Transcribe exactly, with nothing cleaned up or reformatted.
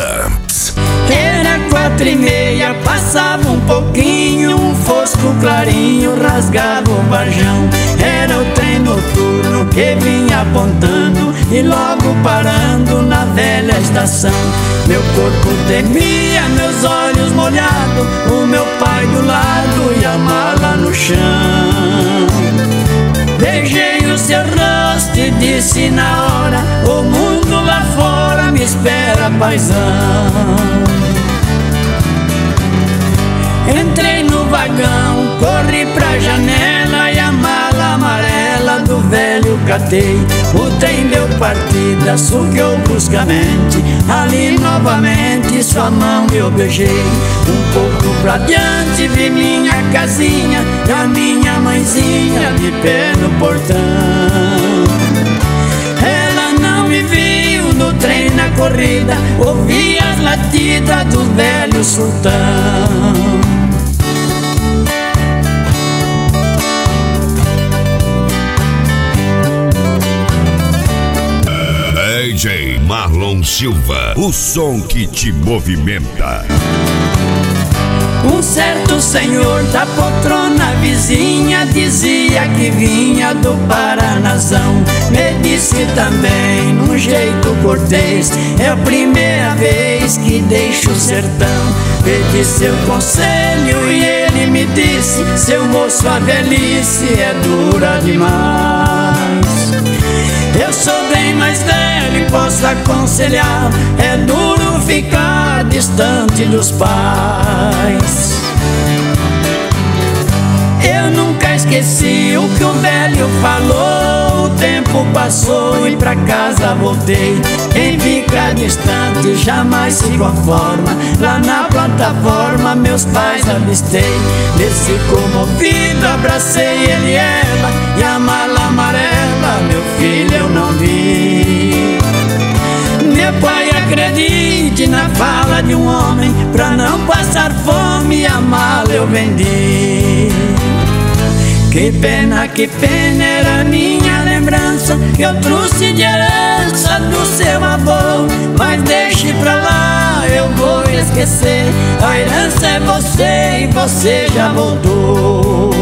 Santos. Era quatro e meia, passava um pouquinho, um fosco clarinho rasgava o varjão. Era o trem noturno que vinha apontando e logo parando na velha estação. Meu corpo tremia, meus olhos molhados, o meu pai do lado e a mala no chão. Beijei o seu rosto e disse na hora: o mundo lá fora me espera, paizão. Entrei no vagão, corri pra janela e a mala amarela do velho catei. O trem deu partida, subiu bruscamente, ali novamente sua mão eu beijei. Um pouco pra diante vi minha casinha e a minha mãezinha de pé no portão. Ela não me viu no trem na corrida, ouvi as latidas do velho sultão. D J Marlon Silva, o som que te movimenta. Um certo senhor da poltrona vizinha dizia que vinha do Paranazão. Me disse também, num jeito cortês, é a primeira vez que deixo o sertão. Pedi seu conselho e ele me disse: seu moço, a velhice é dura demais. Eu sou bem mais velho e posso aconselhar, é duro ficar distante dos pais. Eu nunca esqueci o que o velho falou. O tempo passou e pra casa voltei. Quem fica distante jamais se conforma. Lá na plataforma meus pais avistei. Desci comovido, abracei ele e ela, e a mala amarela, meu filho, eu não vi. Meu pai, acredite na fala de um homem, pra não passar fome a mala eu vendi. Que pena, que pena, era minha lembrança que eu trouxe de herança do seu avô. Mas deixe pra lá, eu vou esquecer. A herança é você e você já voltou.